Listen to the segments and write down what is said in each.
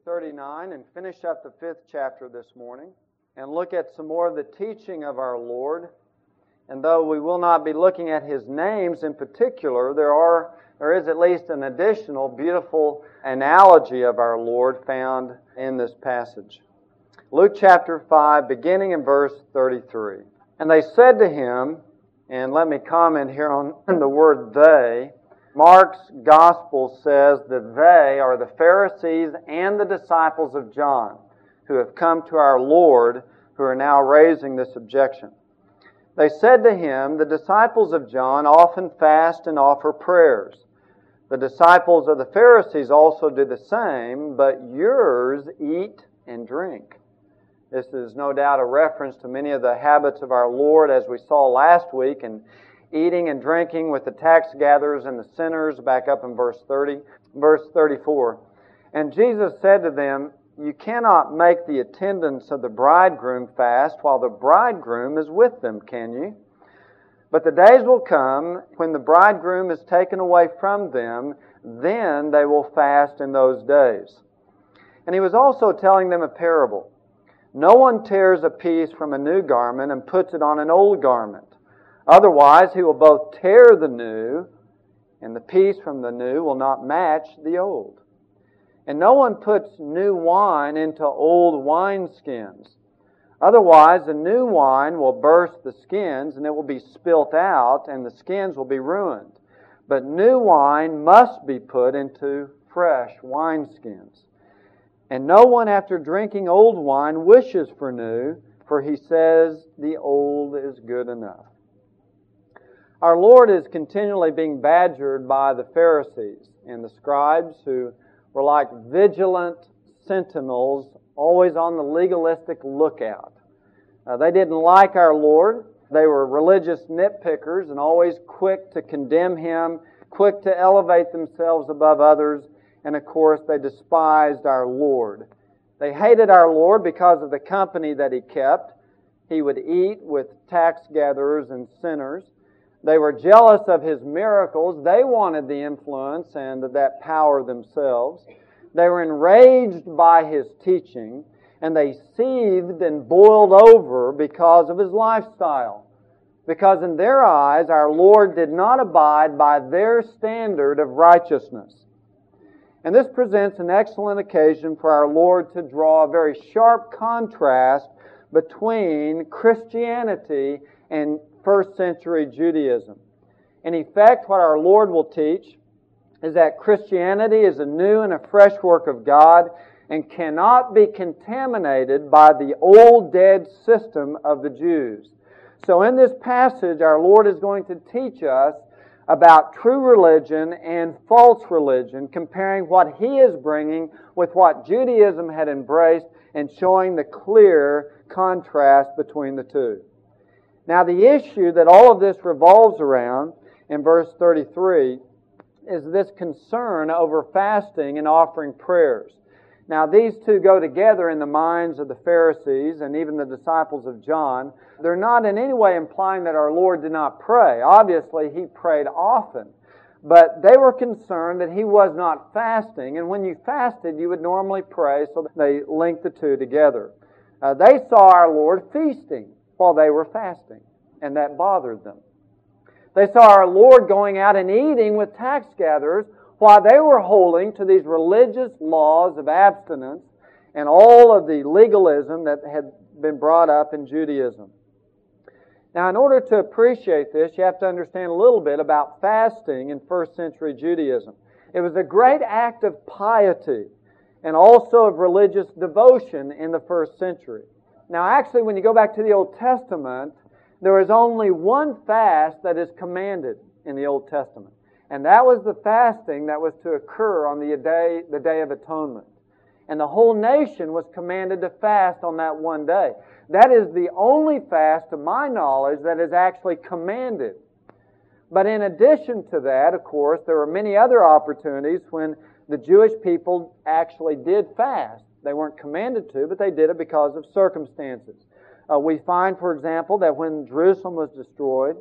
39 and finish up the 5th chapter this morning and look at some more of the teaching of our Lord. And though we will not be looking at His names in particular, there is at least an additional beautiful analogy of our Lord found in this passage. Luke chapter 5, beginning in verse 33. And they said to Him, and let me comment here on the word they. Mark's Gospel says that they are the Pharisees and the disciples of John who have come to our Lord, who are now raising this objection. They said to Him, the disciples of John often fast and offer prayers. The disciples of the Pharisees also do the same, but yours eat and drink. This is no doubt a reference to many of the habits of our Lord, as we saw last week, and eating and drinking with the tax gatherers and the sinners, back up in verse 34. And Jesus said to them, you cannot make the attendants of the bridegroom fast while the bridegroom is with them, can you? But the days will come when the bridegroom is taken away from them, then they will fast in those days. And He was also telling them a parable. No one tears a piece from a new garment and puts it on an old garment. Otherwise, he will both tear the new, and the piece from the new will not match the old. And no one puts new wine into old wineskins. Otherwise, the new wine will burst the skins, and it will be spilt out, and the skins will be ruined. But new wine must be put into fresh wineskins. And no one, after drinking old wine, wishes for new, for he says the old is good enough. Our Lord is continually being badgered by the Pharisees and the scribes, who were like vigilant sentinels, always on the legalistic lookout. They didn't like our Lord. They were religious nitpickers and always quick to condemn Him, quick to elevate themselves above others, and of course they despised our Lord. They hated our Lord because of the company that He kept. He would eat with tax gatherers and sinners. They were jealous of His miracles. They wanted the influence and that power themselves. They were enraged by His teaching, and they seethed and boiled over because of His lifestyle. Because in their eyes, our Lord did not abide by their standard of righteousness. And this presents an excellent occasion for our Lord to draw a very sharp contrast between Christianity and first century Judaism. In effect, what our Lord will teach is that Christianity is a new and a fresh work of God and cannot be contaminated by the old dead system of the Jews. So in this passage, our Lord is going to teach us about true religion and false religion, comparing what He is bringing with what Judaism had embraced and showing the clear contrast between the two. Now, the issue that all of this revolves around in verse 33 is this concern over fasting and offering prayers. Now, these two go together in the minds of the Pharisees and even the disciples of John. They're not in any way implying that our Lord did not pray. Obviously, He prayed often. But they were concerned that He was not fasting, and when you fasted, you would normally pray, so they linked the two together. They saw our Lord feasting while they were fasting, and that bothered them. They saw our Lord going out and eating with tax gatherers while they were holding to these religious laws of abstinence and all of the legalism that had been brought up in Judaism. Now, in order to appreciate this, you have to understand a little bit about fasting in first century Judaism. It was a great act of piety and also of religious devotion in the first century. Now, actually, when you go back to the Old Testament, there is only one fast that is commanded in the Old Testament. And that was the fasting that was to occur on the Day of Atonement. And the whole nation was commanded to fast on that one day. That is the only fast, to my knowledge, that is actually commanded. But in addition to that, of course, there were many other opportunities when the Jewish people actually did fast. They weren't commanded to, but they did it because of circumstances. We find, for example, that when Jerusalem was destroyed,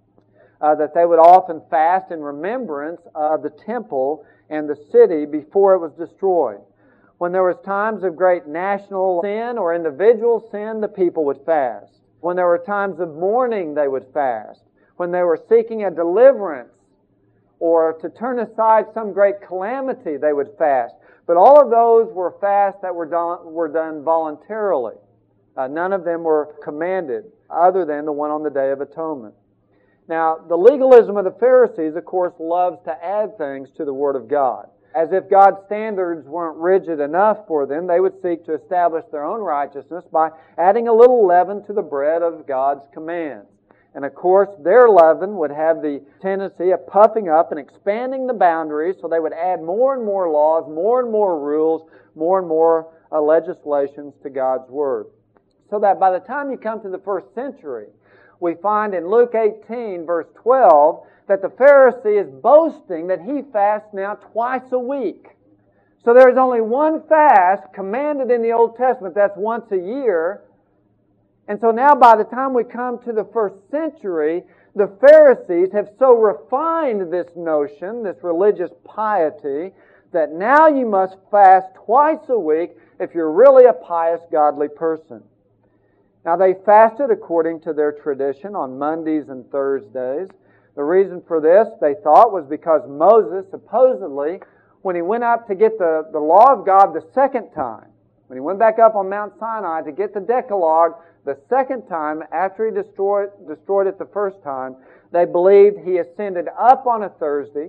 that they would often fast in remembrance of the temple and the city before it was destroyed. When there was times of great national sin or individual sin, the people would fast. When there were times of mourning, they would fast. When they were seeking a deliverance or to turn aside some great calamity, they would fast. But all of those were fasts that were done voluntarily. None of them were commanded, other than the one on the Day of Atonement. Now, the legalism of the Pharisees, of course, loves to add things to the Word of God. As if God's standards weren't rigid enough for them, they would seek to establish their own righteousness by adding a little leaven to the bread of God's commands. And of course, their leaven would have the tendency of puffing up and expanding the boundaries, so they would add more and more laws, more and more rules, more and more legislations to God's Word. So that by the time you come to the first century, we find in Luke 18, verse 12, that the Pharisee is boasting that he fasts now twice a week. So there is only one fast commanded in the Old Testament, that's once a year. And so now by the time we come to the first century, the Pharisees have so refined this notion, this religious piety, that now you must fast twice a week if you're really a pious, godly person. Now they fasted according to their tradition on Mondays and Thursdays. The reason for this, they thought, was because Moses, supposedly, when he went up to get the law of God the second time, when he went back up on Mount Sinai to get the Decalogue the second time after he destroyed it the first time, they believed he ascended up on a Thursday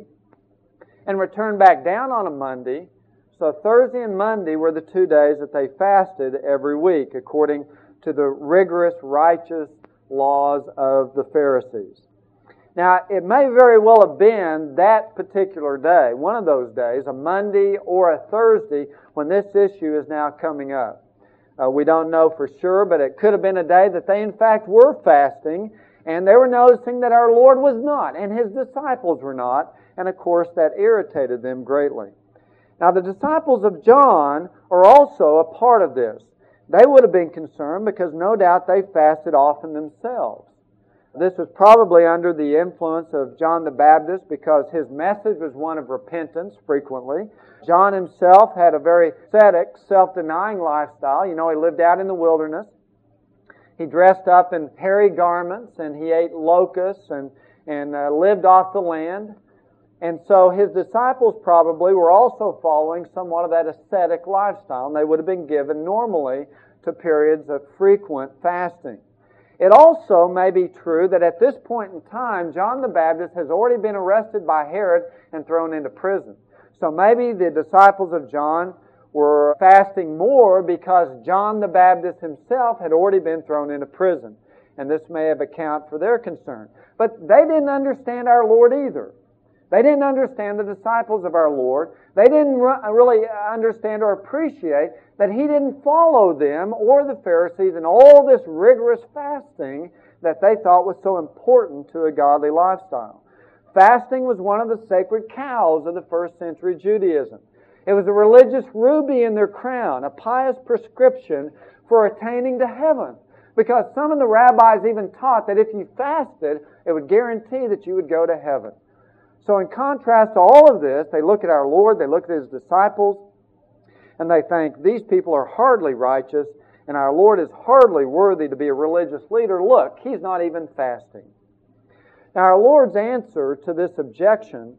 and returned back down on a Monday. So Thursday and Monday were the 2 days that they fasted every week, according to the rigorous, righteous laws of the Pharisees. Now, it may very well have been that particular day, one of those days, a Monday or a Thursday, when this issue is now coming up. We don't know for sure, but it could have been a day that they in fact were fasting, and they were noticing that our Lord was not, and His disciples were not, and of course that irritated them greatly. Now, the disciples of John are also a part of this. They would have been concerned because no doubt they fasted often themselves. This was probably under the influence of John the Baptist because his message was one of repentance frequently. John himself had a very ascetic, self-denying lifestyle. You know, he lived out in the wilderness. He dressed up in hairy garments and he ate locusts and lived off the land. And so his disciples probably were also following somewhat of that ascetic lifestyle, and they would have been given normally to periods of frequent fasting. It also may be true that at this point in time, John the Baptist has already been arrested by Herod and thrown into prison. So maybe the disciples of John were fasting more because John the Baptist himself had already been thrown into prison. And this may have accounted for their concern. But they didn't understand our Lord either. They didn't understand the disciples of our Lord. They didn't really understand or appreciate that He didn't follow them or the Pharisees in all this rigorous fasting that they thought was so important to a godly lifestyle. Fasting was one of the sacred cows of the first century Judaism. It was a religious ruby in their crown, a pious prescription for attaining to heaven. Because some of the rabbis even taught that if you fasted, it would guarantee that you would go to heaven. So in contrast to all of this, they look at our Lord, they look at His disciples, and they think, these people are hardly righteous, and our Lord is hardly worthy to be a religious leader. Look, He's not even fasting. Now our Lord's answer to this objection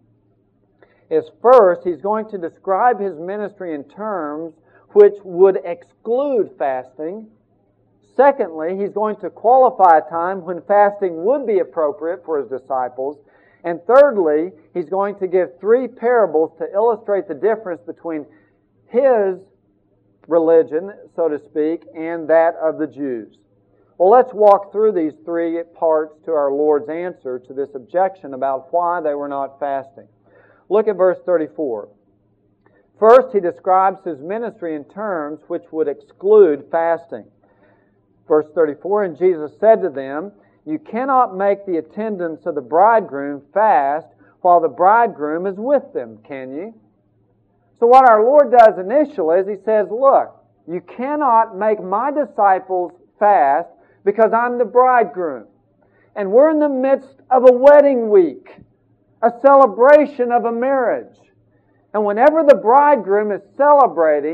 is, first, He's going to describe His ministry in terms which would exclude fasting. Secondly, He's going to qualify a time when fasting would be appropriate for His disciples. And thirdly, He's going to give 3 parables to illustrate the difference between His religion, so to speak, and that of the Jews. Well, let's walk through these 3 parts to our Lord's answer to this objection about why they were not fasting. Look at verse 34. First, He describes His ministry in terms which would exclude fasting. Verse 34, and Jesus said to them, you cannot make the attendants of the bridegroom fast while the bridegroom is with them, can you? So what our Lord does initially is He says, look, you cannot make my disciples fast because I'm the bridegroom. And we're in the midst of a wedding week, a celebration of a marriage. And whenever the bridegroom is celebrating,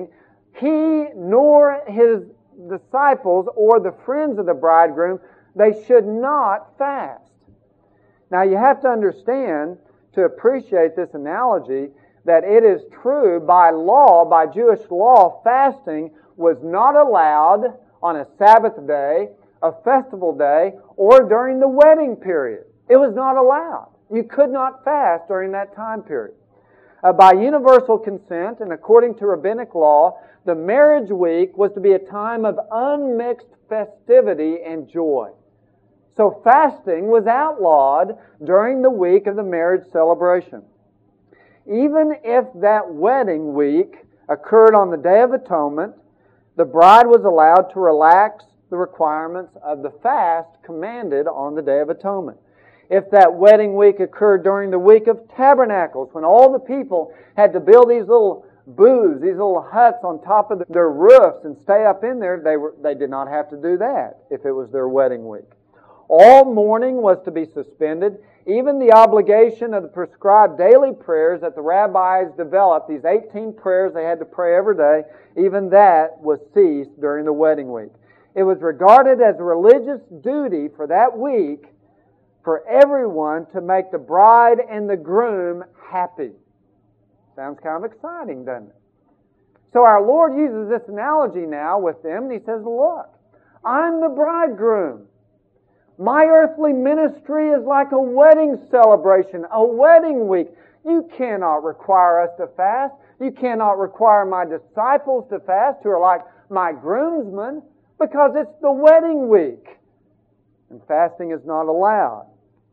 he nor his disciples or the friends of the bridegroom, they should not fast. Now you have to understand, to appreciate this analogy, that it is true by law, by Jewish law, fasting was not allowed on a Sabbath day, a festival day, or during the wedding period. It was not allowed. You could not fast during that time period. By universal consent and according to rabbinic law, the marriage week was to be a time of unmixed festivity and joy. So fasting was outlawed during the week of the marriage celebration. Even if that wedding week occurred on the Day of Atonement, the bride was allowed to relax the requirements of the fast commanded on the Day of Atonement. If that wedding week occurred during the week of Tabernacles, when all the people had to build these little booths, these little huts on top of their roofs and stay up in there, they did not have to do that if it was their wedding week. All mourning was to be suspended. Even the obligation of the prescribed daily prayers that the rabbis developed, these 18 prayers they had to pray every day, even that was ceased during the wedding week. It was regarded as a religious duty for that week for everyone to make the bride and the groom happy. Sounds kind of exciting, doesn't it? So our Lord uses this analogy now with them, and He says, look, I'm the bridegroom. My earthly ministry is like a wedding celebration, a wedding week. You cannot require us to fast. You cannot require my disciples to fast, who are like my groomsmen, because it's the wedding week. And fasting is not allowed.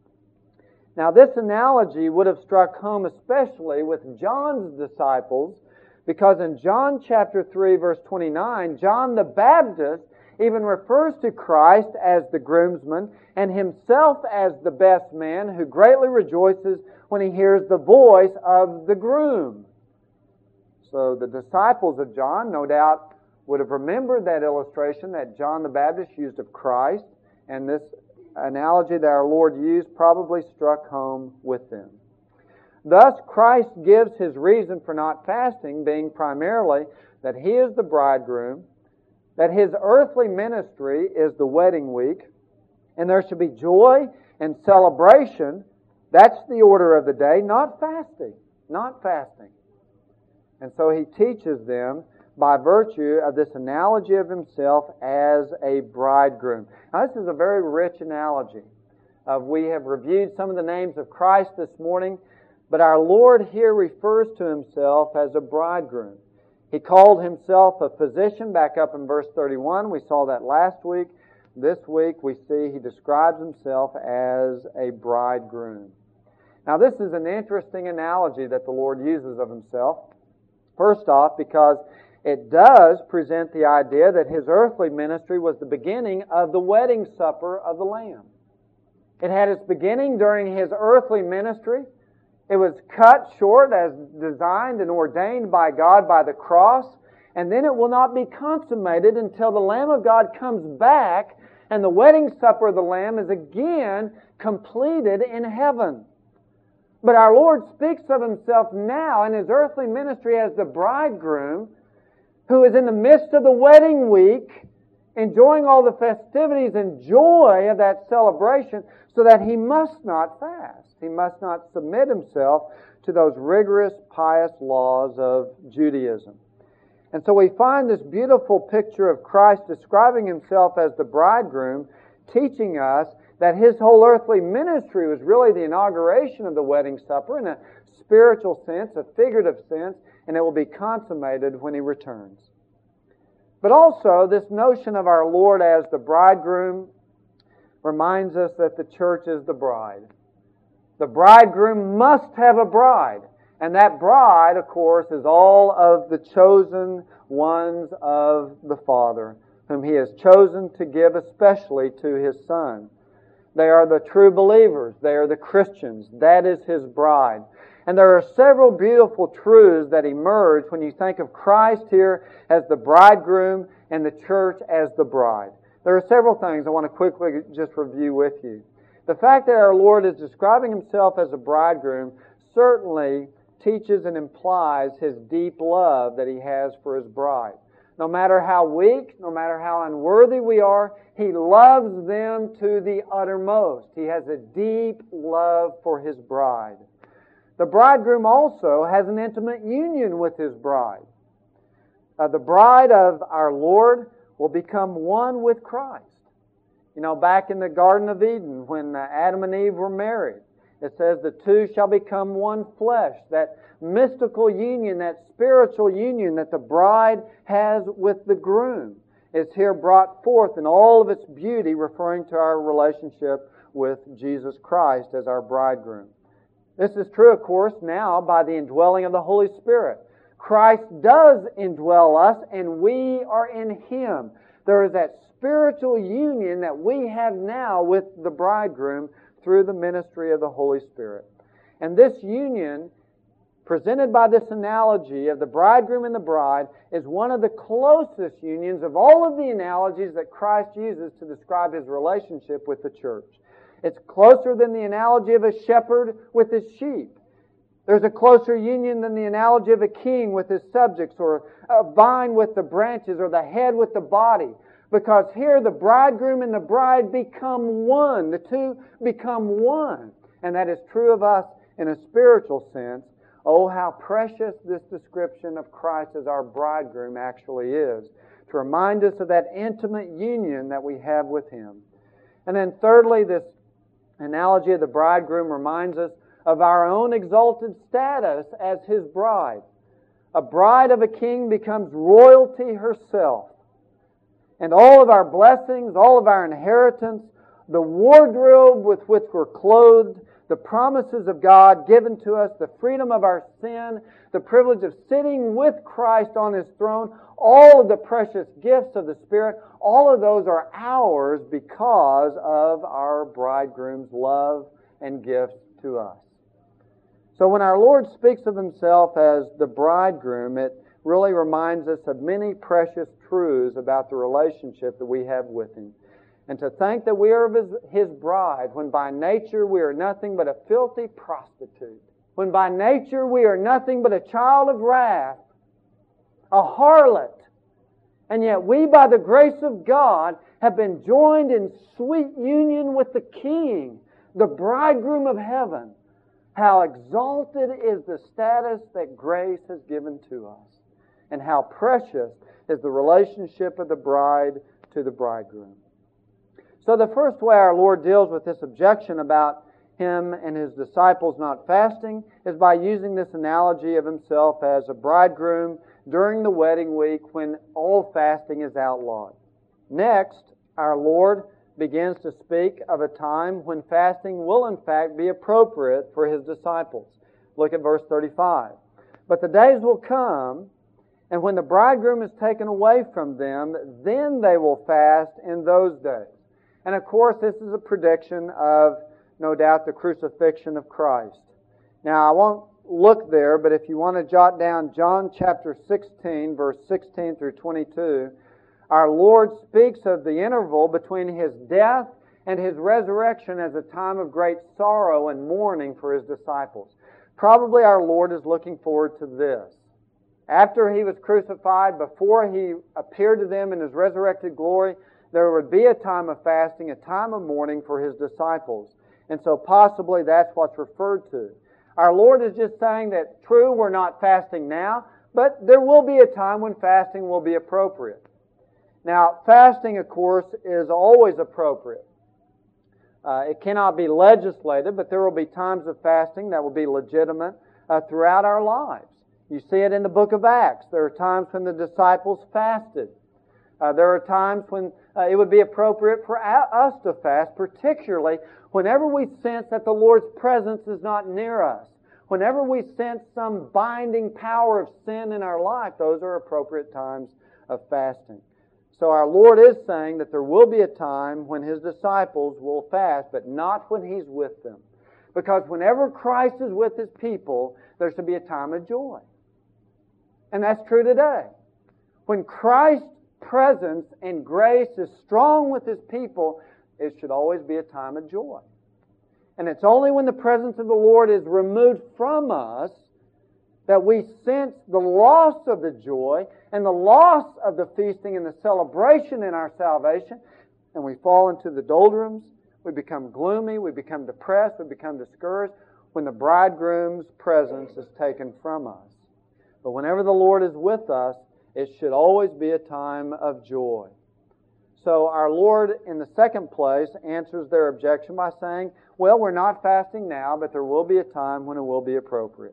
Now this analogy would have struck home especially with John's disciples, because in John chapter 3 verse 29, John the Baptist even refers to Christ as the groomsman and himself as the best man who greatly rejoices when he hears the voice of the groom. So the disciples of John no doubt would have remembered that illustration that John the Baptist used of Christ, and this analogy that our Lord used probably struck home with them. Thus, Christ gives His reason for not fasting, being primarily that He is the bridegroom, that His earthly ministry is the wedding week, and there should be joy and celebration. That's the order of the day, not fasting. Not fasting. And so He teaches them by virtue of this analogy of Himself as a bridegroom. Now this is a very rich analogy. We have reviewed some of the names of Christ this morning, but our Lord here refers to Himself as a bridegroom. He called Himself a physician back up in verse 31. We saw that last week. This week we see He describes Himself as a bridegroom. Now this is an interesting analogy that the Lord uses of Himself. First off, because it does present the idea that His earthly ministry was the beginning of the wedding supper of the Lamb. It had its beginning during His earthly ministry. It was cut short as designed and ordained by God by the cross, and then it will not be consummated until the Lamb of God comes back and the wedding supper of the Lamb is again completed in heaven. But our Lord speaks of Himself now in His earthly ministry as the bridegroom who is in the midst of the wedding week, enjoying all the festivities and joy of that celebration, so that He must not fast. He must not submit Himself to those rigorous, pious laws of Judaism. And so we find this beautiful picture of Christ describing Himself as the bridegroom, teaching us that His whole earthly ministry was really the inauguration of the wedding supper in a spiritual sense, a figurative sense, and it will be consummated when He returns. But also, this notion of our Lord as the bridegroom reminds us that the church is the bride. The bridegroom must have a bride. And that bride, of course, is all of the chosen ones of the Father, whom He has chosen to give especially to His Son. They are the true believers. They are the Christians. That is His bride. And there are several beautiful truths that emerge when you think of Christ here as the bridegroom and the church as the bride. There are several things I want to quickly just review with you. The fact that our Lord is describing Himself as a bridegroom certainly teaches and implies His deep love that He has for His bride. No matter how weak, no matter how unworthy we are, He loves them to the uttermost. He has a deep love for His bride. The bridegroom also has an intimate union with his bride. The bride of our Lord will become one with Christ. You know, back in the Garden of Eden, when Adam and Eve were married, it says the two shall become one flesh. That mystical union, that spiritual union that the bride has with the groom is here brought forth in all of its beauty, referring to our relationship with Jesus Christ as our bridegroom. This is true, of course, now by the indwelling of the Holy Spirit. Christ does indwell us, and we are in Him. There is that spiritual union that we have now with the bridegroom through the ministry of the Holy Spirit. And this union, presented by this analogy of the bridegroom and the bride, is one of the closest unions of all of the analogies that Christ uses to describe His relationship with the church. It's closer than the analogy of a shepherd with his sheep. There's a closer union than the analogy of a king with his subjects, or a vine with the branches, or the head with the body. Because here the bridegroom and the bride become one. The two become one. And that is true of us in a spiritual sense. Oh, how precious this description of Christ as our bridegroom actually is, to remind us of that intimate union that we have with Him. And then thirdly, this analogy of the bridegroom reminds us of our own exalted status as His bride. A bride of a king becomes royalty herself. And all of our blessings, all of our inheritance, the wardrobe with which we're clothed, the promises of God given to us, the freedom of our sin, the privilege of sitting with Christ on His throne, all of the precious gifts of the Spirit, all of those are ours because of our bridegroom's love and gifts to us. So when our Lord speaks of Himself as the bridegroom, it really reminds us of many precious truths about the relationship that we have with Him. And to think that we are His bride, when by nature we are nothing but a filthy prostitute, when by nature we are nothing but a child of wrath, a harlot, and yet we, by the grace of God, have been joined in sweet union with the King, the bridegroom of heaven. How exalted is the status that grace has given to us, and how precious is the relationship of the bride to the bridegroom. So the first way our Lord deals with this objection about Him and His disciples not fasting is by using this analogy of Himself as a bridegroom during the wedding week when all fasting is outlawed. Next, our Lord begins to speak of a time when fasting will in fact be appropriate for His disciples. Look at verse 35. But the days will come, and when the bridegroom is taken away from them, then they will fast in those days. And of course, this is a prediction of, no doubt, the crucifixion of Christ. Now, I won't look there, but if you want to jot down John chapter 16, verse 16 through 22, our Lord speaks of the interval between His death and His resurrection as a time of great sorrow and mourning for His disciples. Probably our Lord is looking forward to this. After He was crucified, before He appeared to them in His resurrected glory, there would be a time of fasting, a time of mourning for His disciples. And so possibly that's what's referred to. Our Lord is just saying that, true, we're not fasting now, but there will be a time when fasting will be appropriate. Now, fasting, of course, is always appropriate. It cannot be legislated, but there will be times of fasting that will be legitimate throughout our lives. You see it in the book of Acts. There are times when the disciples fasted. There are times when it would be appropriate for us to fast, particularly whenever we sense that the Lord's presence is not near us. Whenever we sense some binding power of sin in our life, those are appropriate times of fasting. So our Lord is saying that there will be a time when His disciples will fast, but not when He's with them. Because whenever Christ is with His people, there should be a time of joy. And that's true today. When Christ's presence and grace is strong with His people, it should always be a time of joy. And it's only when the presence of the Lord is removed from us that we sense the loss of the joy and the loss of the feasting and the celebration in our salvation, and we fall into the doldrums. We become gloomy, we become depressed, we become discouraged when the bridegroom's presence is taken from us. But whenever the Lord is with us, it should always be a time of joy. So our Lord, in the second place, answers their objection by saying, well, we're not fasting now, but there will be a time when it will be appropriate.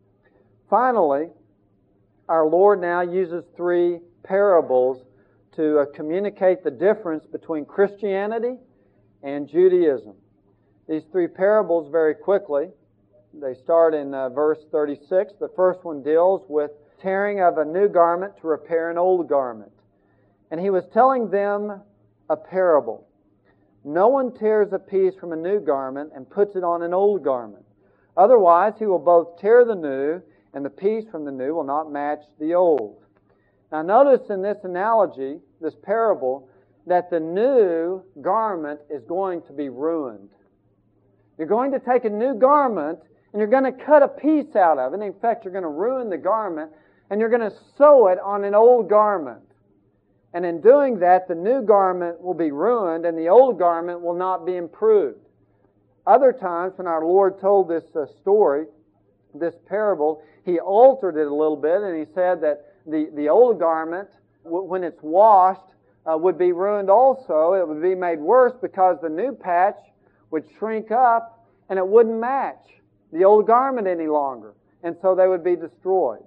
Finally, our Lord now uses 3 parables to communicate the difference between Christianity and Judaism. These 3 parables, very quickly, they start in verse 36. The first one deals with tearing of a new garment to repair an old garment. And he was telling them a parable. No one tears a piece from a new garment and puts it on an old garment. Otherwise, he will both tear the new, and the piece from the new will not match the old. Now notice in this analogy, this parable, that the new garment is going to be ruined. You're going to take a new garment and you're going to cut a piece out of it. In fact, you're going to ruin the garment and you're going to sew it on an old garment. And in doing that, the new garment will be ruined and the old garment will not be improved. Other times when our Lord told this story, this parable, He altered it a little bit and He said that the old garment, when it's washed, would be ruined also. It would be made worse because the new patch would shrink up and it wouldn't match the old garment any longer. And so they would be destroyed.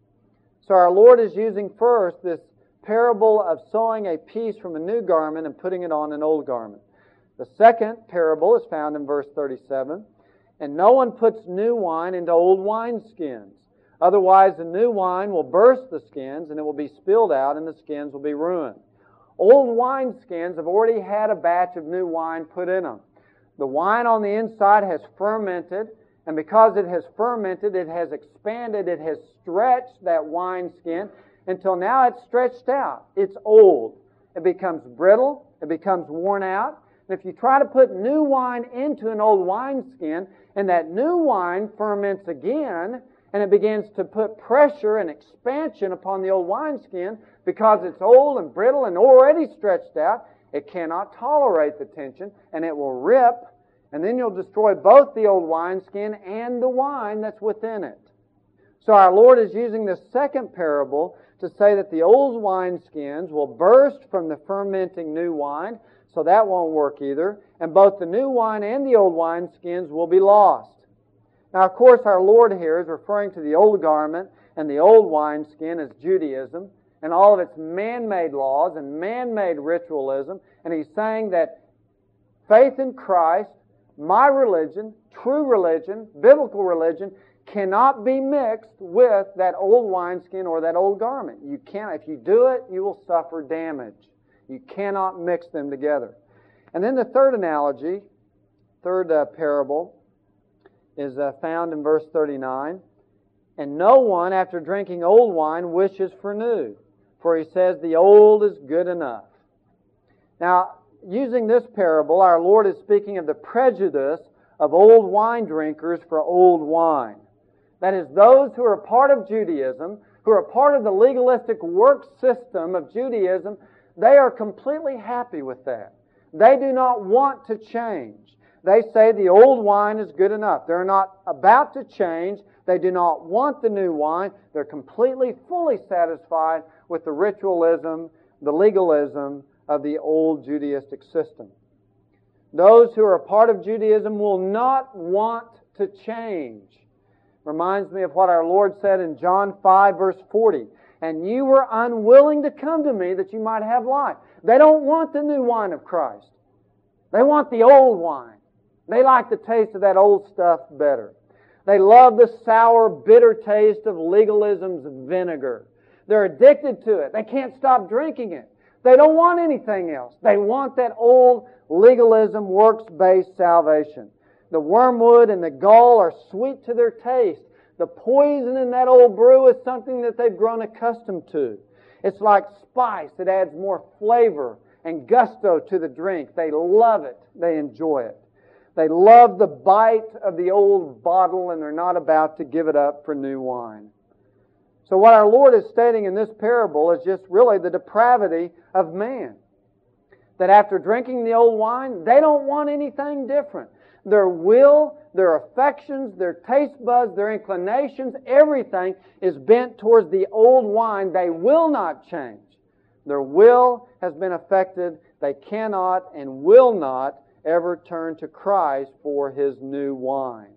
So our Lord is using first this parable of sewing a piece from a new garment and putting it on an old garment. The second parable is found in verse 37. And no one puts new wine into old wineskins. Otherwise the new wine will burst the skins and it will be spilled out and the skins will be ruined. Old wineskins have already had a batch of new wine put in them. The wine on the inside has fermented, and because it has fermented, it has expanded, it has stretched that wineskin until now it's stretched out. It's old. It becomes brittle. It becomes worn out. And if you try to put new wine into an old wineskin, and that new wine ferments again, and it begins to put pressure and expansion upon the old wineskin, because it's old and brittle and already stretched out, it cannot tolerate the tension, and it will rip, and then you'll destroy both the old wineskin and the wine that's within it. So our Lord is using this second parable to say that the old wineskins will burst from the fermenting new wine, so that won't work either, and both the new wine and the old wineskins will be lost. Now, of course, our Lord here is referring to the old garment and the old wineskin as Judaism and all of its man-made laws and man-made ritualism, and He's saying that faith in Christ, my religion, true religion, biblical religion, cannot be mixed with that old wineskin or that old garment. You can't. If you do it, you will suffer damage. You cannot mix them together. And then the third analogy, third parable, is found in verse 39. And no one, after drinking old wine, wishes for new, for he says the old is good enough. Now, using this parable, our Lord is speaking of the prejudice of old wine drinkers for old wine. That is, those who are part of Judaism, who are part of the legalistic work system of Judaism, they are completely happy with that. They do not want to change. They say the old wine is good enough. They're not about to change. They do not want the new wine. They're completely, fully satisfied with the ritualism, the legalism of the old Judaistic system. Those who are a part of Judaism will not want to change. Reminds me of what our Lord said in John 5, verse 40. And you were unwilling to come to me that you might have life. They don't want the new wine of Christ. They want the old wine. They like the taste of that old stuff better. They love the sour, bitter taste of legalism's vinegar. They're addicted to it. They can't stop drinking it. They don't want anything else. They want that old legalism, works-based salvation. The wormwood and the gall are sweet to their taste. The poison in that old brew is something that they've grown accustomed to. It's like spice. It adds more flavor and gusto to the drink. They love it. They enjoy it. They love the bite of the old bottle and they're not about to give it up for new wine. So what our Lord is stating in this parable is just really the depravity of man. That after drinking the old wine, they don't want anything different. Their will, their affections, their taste buds, their inclinations, everything is bent towards the old wine. They will not change. Their will has been affected. They cannot and will not ever turn to Christ for His new wine.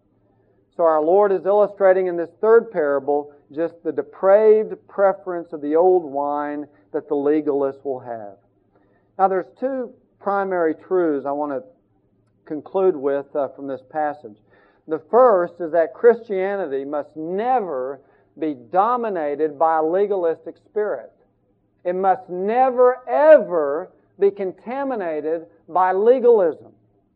So our Lord is illustrating in this third parable just the depraved preference of the old wine that the legalist will have. Now there's two primary truths I want to conclude with from this passage. The first is that Christianity must never be dominated by a legalistic spirit. It must never, ever be contaminated by legalism.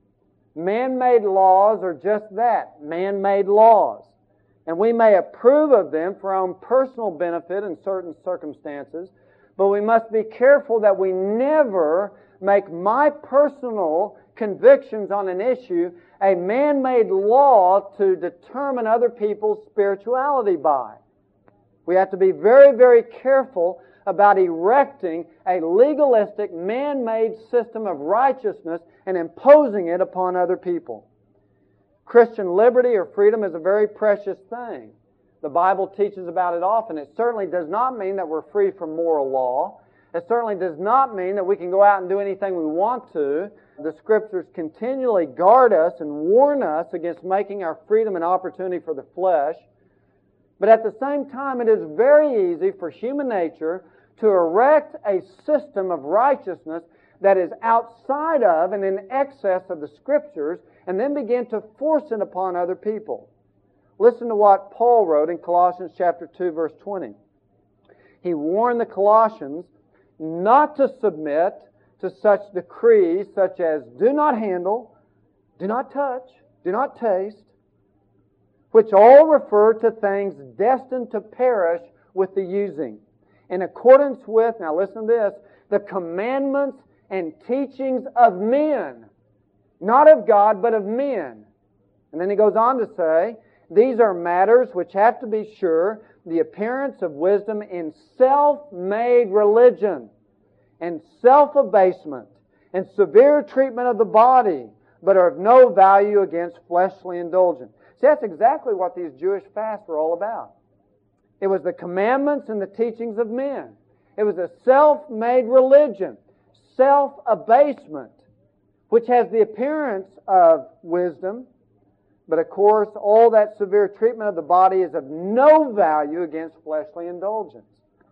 Man-made laws are just that, man-made laws. And we may approve of them for our own personal benefit in certain circumstances, but we must be careful that we never make my personal convictions on an issue a man-made law to determine other people's spirituality by. We have to be very, very careful about erecting a legalistic, man-made system of righteousness and imposing it upon other people. Christian liberty or freedom is a very precious thing. The Bible teaches about it often. It certainly does not mean that we're free from moral law. It certainly does not mean that we can go out and do anything we want to. The Scriptures continually guard us and warn us against making our freedom an opportunity for the flesh. But at the same time, it is very easy for human nature to erect a system of righteousness that is outside of and in excess of the Scriptures and then begin to force it upon other people. Listen to what Paul wrote in Colossians chapter 2, verse 20. He warned the Colossians not to submit to such decrees such as do not handle, do not touch, do not taste, which all refer to things destined to perish with the using, in accordance with, now listen to this, the commandments and teachings of men, not of God, but of men. And then he goes on to say, these are matters which have to be sure, the appearance of wisdom in self-made religion and self-abasement and severe treatment of the body, but are of no value against fleshly indulgence. See, that's exactly what these Jewish fasts were all about. It was the commandments and the teachings of men. It was a self-made religion, self-abasement, which has the appearance of wisdom, but of course all that severe treatment of the body is of no value against fleshly indulgence.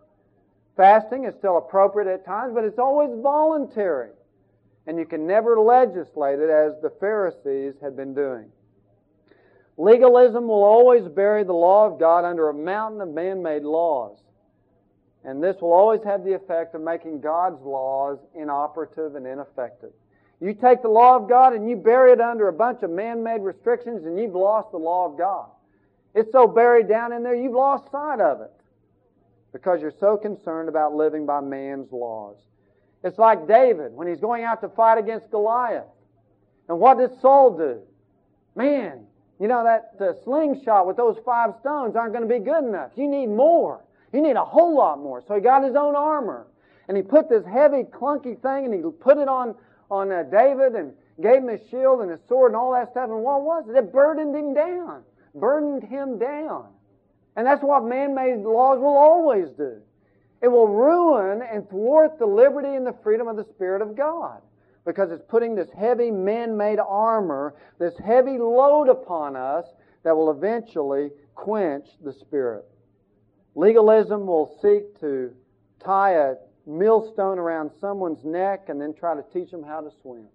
Fasting is still appropriate at times, but it's always voluntary. And you can never legislate it as the Pharisees had been doing. Legalism will always bury the law of God under a mountain of man-made laws. And this will always have the effect of making God's laws inoperative and ineffective. You take the law of God and you bury it under a bunch of man-made restrictions and you've lost the law of God. It's so buried down in there you've lost sight of it because you're so concerned about living by man's laws. It's like David when he's going out to fight against Goliath. And what does Saul do? Man, you know that slingshot with those 5 stones aren't going to be good enough. You need more. You need a whole lot more. So he got his own armor. And he put this heavy, clunky thing and he put it on David and gave him his shield and his sword and all that stuff. And what was it? It burdened him down. Burdened him down. And that's what man-made laws will always do. It will ruin and thwart the liberty and the freedom of the Spirit of God. Because it's putting this heavy man-made armor, this heavy load upon us that will eventually quench the Spirit. Legalism will seek to tie a millstone around someone's neck and then try to teach them how to swim.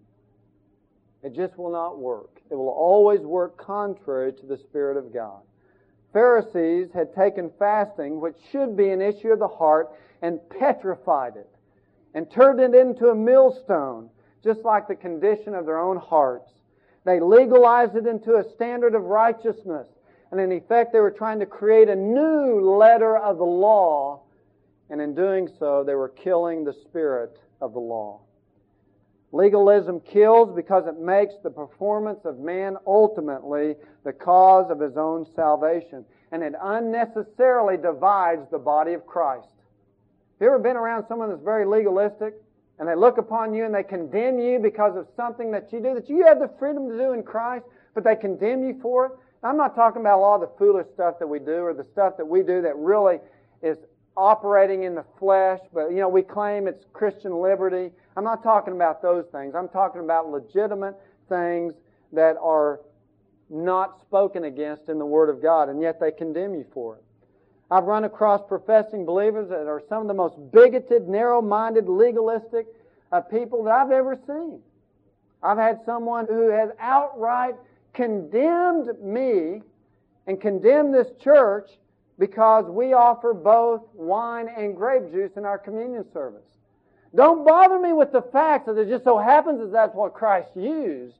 It just will not work. It will always work contrary to the Spirit of God. Pharisees had taken fasting, which should be an issue of the heart, and petrified it and turned it into a millstone, just like the condition of their own hearts. They legalized it into a standard of righteousness. And in effect, they were trying to create a new letter of the law. And in doing so, they were killing the spirit of the law. Legalism kills because it makes the performance of man ultimately the cause of his own salvation. And it unnecessarily divides the body of Christ. Have you ever been around someone that's very legalistic, and they look upon you and they condemn you because of something that you have the freedom to do in Christ, but they condemn you for it? I'm not talking about a lot of the foolish stuff that we do or the stuff that we do that really is operating in the flesh, but we claim it's Christian liberty. I'm not talking about those things. I'm talking about legitimate things that are not spoken against in the Word of God, and yet they condemn you for it. I've run across professing believers that are some of the most bigoted, narrow-minded, legalistic people that I've ever seen. I've had someone who has outright condemned me and condemned this church because we offer both wine and grape juice in our communion service. Don't bother me with the facts that it just so happens that that's what Christ used.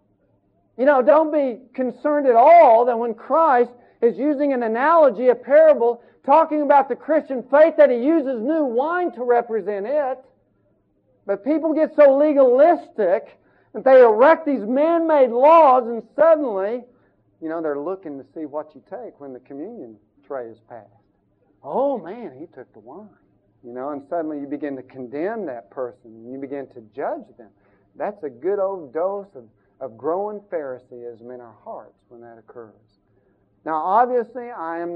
Don't be concerned at all that when Christ is using an analogy, a parable, talking about the Christian faith, that He uses new wine to represent it. But people get so legalistic that they erect these man-made laws, and suddenly, they're looking to see what you take when the communion tray is passed. Oh man, he took the wine. And suddenly you begin to condemn that person, and you begin to judge them. That's a good old dose of growing Phariseeism in our hearts when that occurs. Now, obviously, I've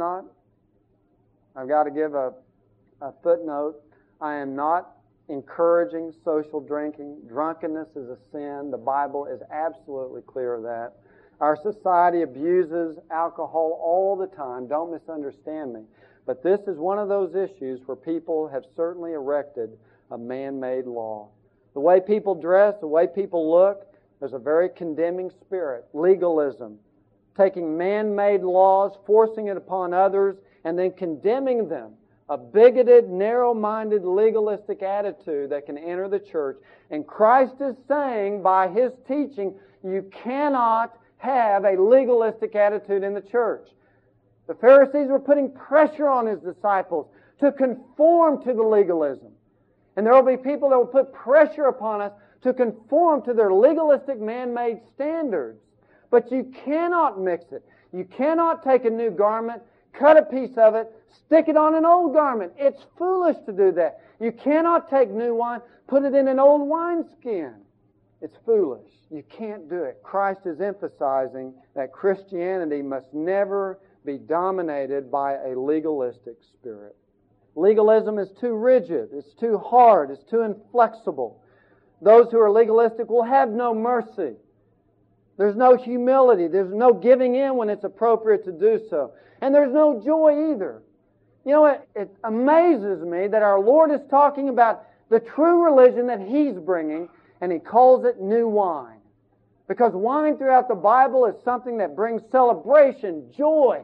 got to give a footnote. I am not encouraging social drinking. Drunkenness is a sin. The Bible is absolutely clear of that. Our society abuses alcohol all the time. Don't misunderstand me. But this is one of those issues where people have certainly erected a man-made law. The way people dress, the way people look, there's a very condemning spirit. Legalism. Taking man-made laws, forcing it upon others, and then condemning them. A bigoted, narrow-minded, legalistic attitude that can enter the church. And Christ is saying by His teaching, you cannot have a legalistic attitude in the church. The Pharisees were putting pressure on His disciples to conform to the legalism. And there will be people that will put pressure upon us to conform to their legalistic man-made standards. But you cannot mix it. You cannot take a new garment, cut a piece of it, stick it on an old garment. It's foolish to do that. You cannot take new wine, put it in an old wineskin. It's foolish. You can't do it. Christ is emphasizing that Christianity must never be dominated by a legalistic spirit. Legalism is too rigid. It's too hard. It's too inflexible. Those who are legalistic will have no mercy. There's no humility. There's no giving in when it's appropriate to do so. And there's no joy either. It amazes me that our Lord is talking about the true religion that He's bringing, and He calls it new wine. Because wine throughout the Bible is something that brings celebration, joy,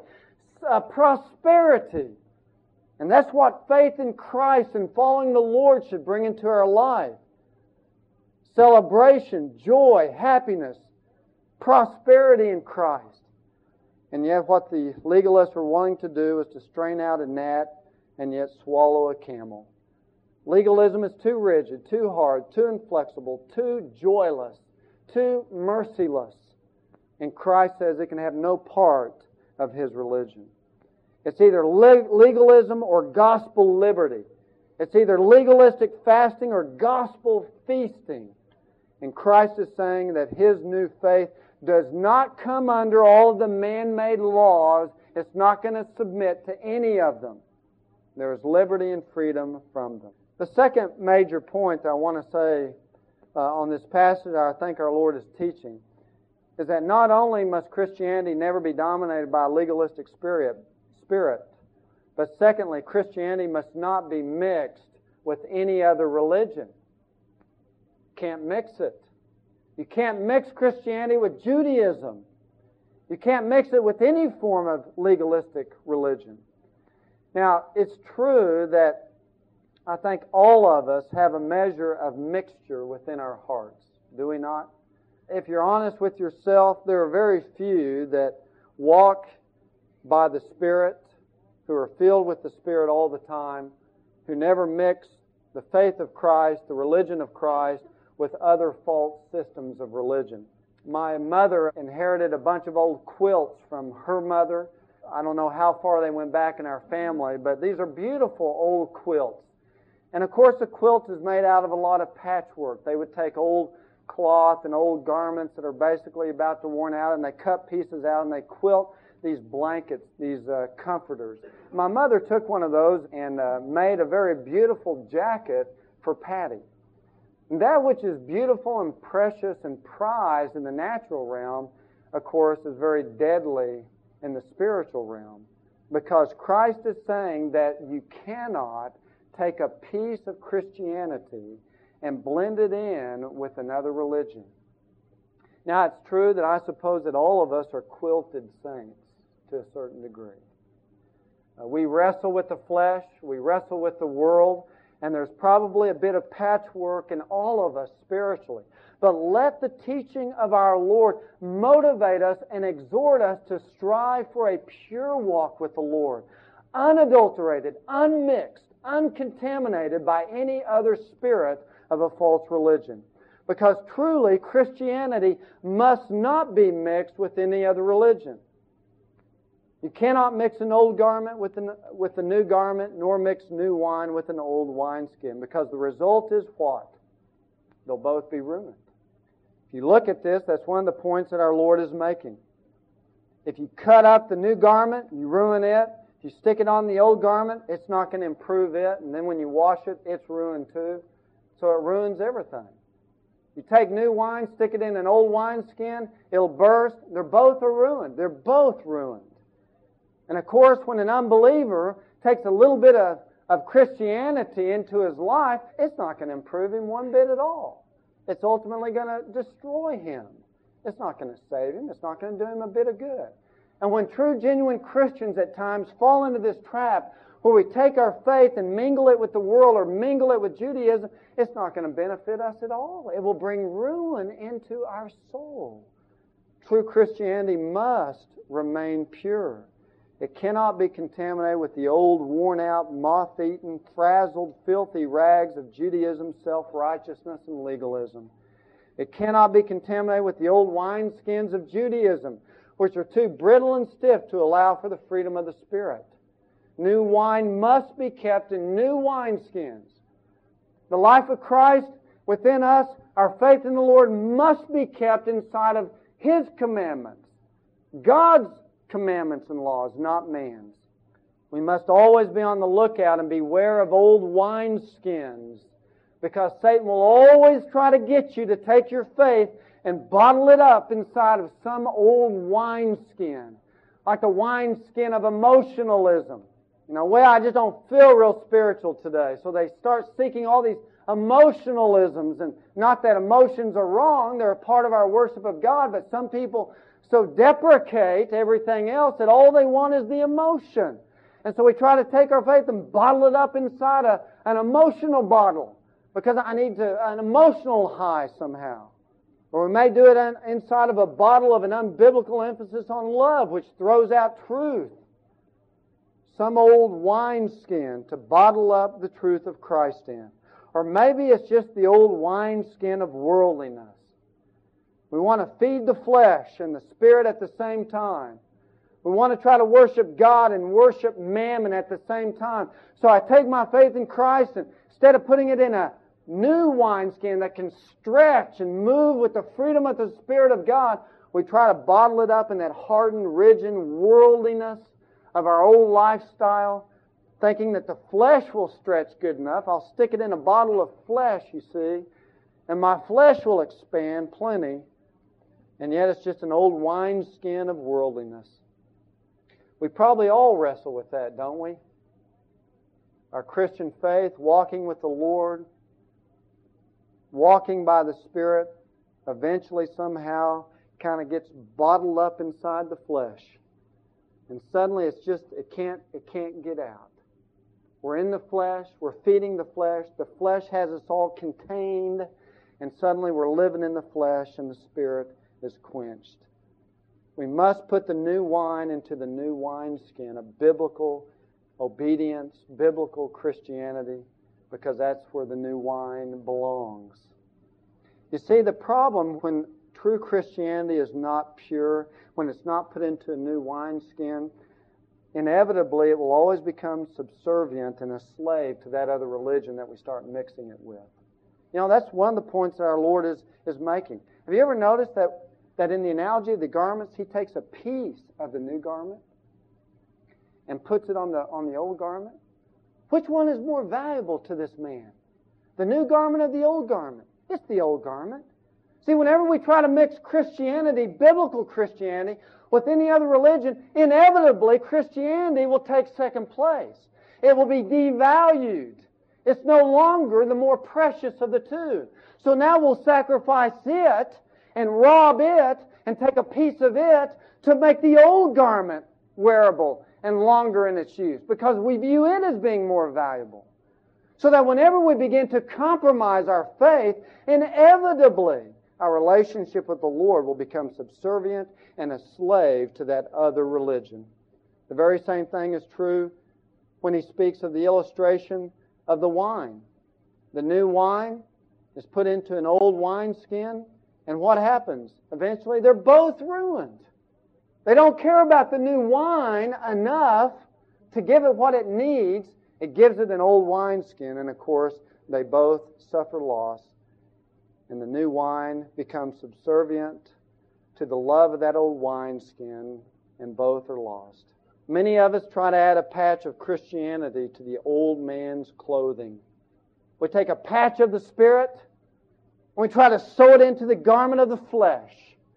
prosperity. And that's what faith in Christ and following the Lord should bring into our life. Celebration, joy, happiness, prosperity in Christ. And yet what the legalists were wanting to do is to strain out a gnat and yet swallow a camel. Legalism is too rigid, too hard, too inflexible, too joyless, too merciless. And Christ says it can have no part of His religion. It's either legalism or gospel liberty. It's either legalistic fasting or gospel feasting. And Christ is saying that His new faith does not come under all of the man-made laws. It's not going to submit to any of them. There is liberty and freedom from them. The second major point that I want to say on this passage I think our Lord is teaching is that not only must Christianity never be dominated by a legalistic spirit, but secondly, Christianity must not be mixed with any other religion. Can't mix it. You can't mix Christianity with Judaism. You can't mix it with any form of legalistic religion. Now, it's true that I think all of us have a measure of mixture within our hearts. Do we not? If you're honest with yourself, there are very few that walk by the Spirit, who are filled with the Spirit all the time, who never mix the faith of Christ, the religion of Christ, with other false systems of religion. My mother inherited a bunch of old quilts from her mother. I don't know how far they went back in our family, but these are beautiful old quilts. And of course, a quilt is made out of a lot of patchwork. They would take old cloth and old garments that are basically about to worn out, and they cut pieces out and they quilt these blankets, these comforters. My mother took one of those and made a very beautiful jacket for Patty. And that which is beautiful and precious and prized in the natural realm, of course, is very deadly in the spiritual realm. Because Christ is saying that you cannot take a piece of Christianity and blend it in with another religion. Now, it's true that I suppose that all of us are quilted saints to a certain degree. We wrestle with the flesh, we wrestle with the world, and there's probably a bit of patchwork in all of us spiritually. But let the teaching of our Lord motivate us and exhort us to strive for a pure walk with the Lord, unadulterated, unmixed, uncontaminated by any other spirit of a false religion. Because truly, Christianity must not be mixed with any other religion. You cannot mix an old garment with a new garment, nor mix new wine with an old wineskin, because the result is what? They'll both be ruined. If you look at this, that's one of the points that our Lord is making. If you cut up the new garment, you ruin it. If you stick it on the old garment, it's not going to improve it. And then when you wash it, it's ruined too. So it ruins everything. You take new wine, stick it in an old wineskin, it'll burst. They're both ruined. They're both ruined. And of course, when an unbeliever takes a little bit of Christianity into his life, it's not going to improve him one bit at all. It's ultimately going to destroy him. It's not going to save him. It's not going to do him a bit of good. And when true, genuine Christians at times fall into this trap where we take our faith and mingle it with the world or mingle it with Judaism, it's not going to benefit us at all. It will bring ruin into our soul. True Christianity must remain pure. It cannot be contaminated with the old, worn-out, moth-eaten, frazzled, filthy rags of Judaism, self-righteousness, and legalism. It cannot be contaminated with the old wineskins of Judaism, which are too brittle and stiff to allow for the freedom of the Spirit. New wine must be kept in new wineskins. The life of Christ within us, our faith in the Lord, must be kept inside of His commandments. God's commandments and laws, not man's. We must always be on the lookout and beware of old wineskins, because Satan will always try to get you to take your faith and bottle it up inside of some old wineskin, like the wineskin of emotionalism. Well, I just don't feel real spiritual today. So they start seeking all these emotionalisms, and not that emotions are wrong, they're a part of our worship of God, but some people so deprecate everything else that all they want is the emotion. And so we try to take our faith and bottle it up inside an emotional bottle, because I need an emotional high somehow. Or we may do it inside of a bottle of an unbiblical emphasis on love, which throws out truth. Some old wineskin to bottle up the truth of Christ in. Or maybe it's just the old wineskin of worldliness. We want to feed the flesh and the spirit at the same time. We want to try to worship God and worship mammon at the same time. So I take my faith in Christ, and instead of putting it in a new wineskin that can stretch and move with the freedom of the Spirit of God, we try to bottle it up in that hardened, rigid worldliness of our old lifestyle, thinking that the flesh will stretch good enough. I'll stick it in a bottle of flesh, you see, and my flesh will expand plenty. And yet it's just an old wineskin of worldliness. We probably all wrestle with that, don't we? Our Christian faith, walking with the Lord, walking by the Spirit, eventually somehow kind of gets bottled up inside the flesh. And suddenly it can't get out. We're in the flesh, we're feeding the flesh has us all contained, and suddenly we're living in the flesh and the Spirit is quenched. We must put the new wine into the new wineskin of biblical obedience, biblical Christianity, because that's where the new wine belongs. You see, the problem when true Christianity is not pure, when it's not put into a new wineskin, inevitably it will always become subservient and a slave to that other religion that we start mixing it with. You know, that's one of the points that our Lord is making. Have you ever noticed that in the analogy of the garments, He takes a piece of the new garment and puts it on the old garment? Which one is more valuable to this man? The new garment or the old garment? It's the old garment. See, whenever we try to mix Christianity, biblical Christianity, with any other religion, inevitably Christianity will take second place. It will be devalued. It's no longer the more precious of the two. So now we'll sacrifice it and rob it and take a piece of it to make the old garment wearable and longer in its use, because we view it as being more valuable. So that whenever we begin to compromise our faith, inevitably our relationship with the Lord will become subservient and a slave to that other religion. The very same thing is true when He speaks of the illustration of the wine. The new wine is put into an old wineskin, and what happens? Eventually they're both ruined. They don't care about the new wine enough to give it what it needs. It gives it an old wineskin, and of course they both suffer loss. And the new wine becomes subservient to the love of that old wineskin, and both are lost. Many of us try to add a patch of Christianity to the old man's clothing. We take a patch of the Spirit, and we try to sew it into the garment of the flesh.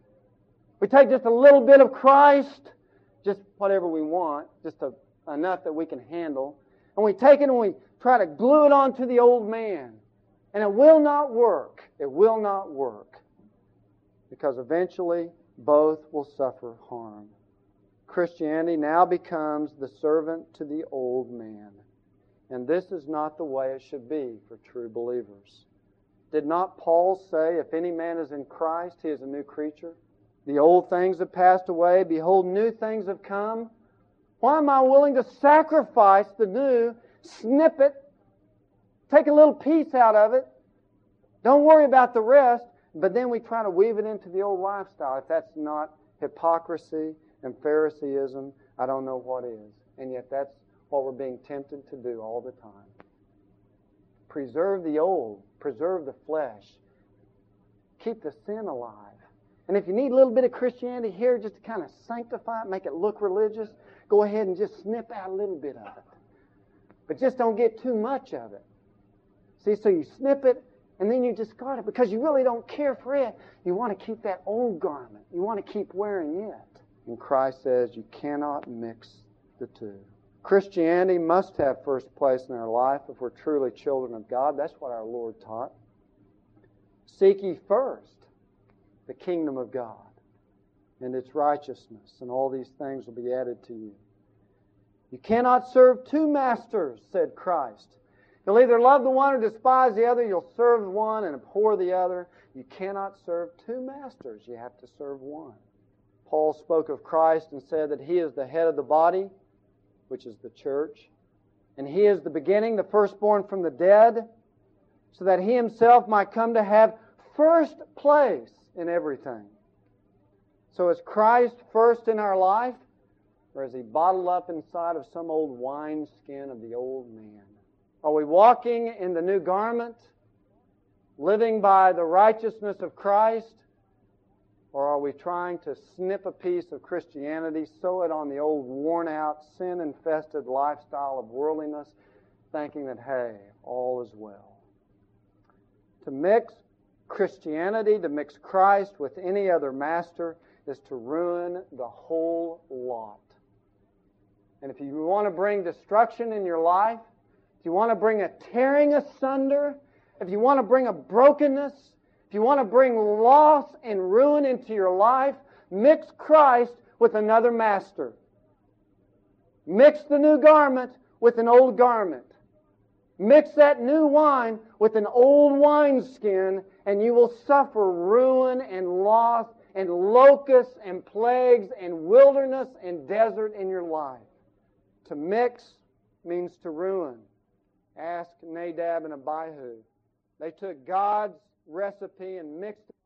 We take just a little bit of Christ, just whatever we want, just enough that we can handle, and we take it and we try to glue it onto the old man. And it will not work. It will not work. Because eventually both will suffer harm. Christianity now becomes the servant to the old man. And this is not the way it should be for true believers. Did not Paul say, if any man is in Christ, he is a new creature? The old things have passed away. Behold, new things have come. Why am I willing to sacrifice the new, snip it, take a little piece out of it, don't worry about the rest, but then we try to weave it into the old lifestyle? If that's not hypocrisy and Phariseeism, I don't know what is. And yet that's what we're being tempted to do all the time. Preserve the old. Preserve the flesh. Keep the sin alive. And if you need a little bit of Christianity here just to kind of sanctify it, make it look religious, go ahead and just snip out a little bit of it. But just don't get too much of it. See, so you snip it and then you discard it because you really don't care for it. You want to keep that old garment. You want to keep wearing it. And Christ says you cannot mix the two. Christianity must have first place in our life if we're truly children of God. That's what our Lord taught. Seek ye first the kingdom of God and its righteousness, and all these things will be added to you. You cannot serve two masters, said Christ. You'll either love the one or despise the other. You'll serve the one and abhor the other. You cannot serve two masters. You have to serve one. Paul spoke of Christ and said that He is the head of the body, which is the church, and He is the beginning, the firstborn from the dead, so that He Himself might come to have first place in everything. So is Christ first in our life, or is He bottled up inside of some old wineskin of the old man? Are we walking in the new garment, living by the righteousness of Christ, or are we trying to snip a piece of Christianity, sew it on the old worn-out, sin-infested lifestyle of worldliness, thinking that, hey, all is well? To mix Christianity, to mix Christ with any other master, is to ruin the whole lot. And if you want to bring destruction in your life, if you want to bring a tearing asunder, if you want to bring a brokenness, if you want to bring loss and ruin into your life, mix Christ with another master. Mix the new garment with an old garment. Mix that new wine with an old wineskin, and you will suffer ruin and loss and locusts and plagues and wilderness and desert in your life. To mix means to ruin. Ask Nadab and Abihu. They took God's recipe and mixed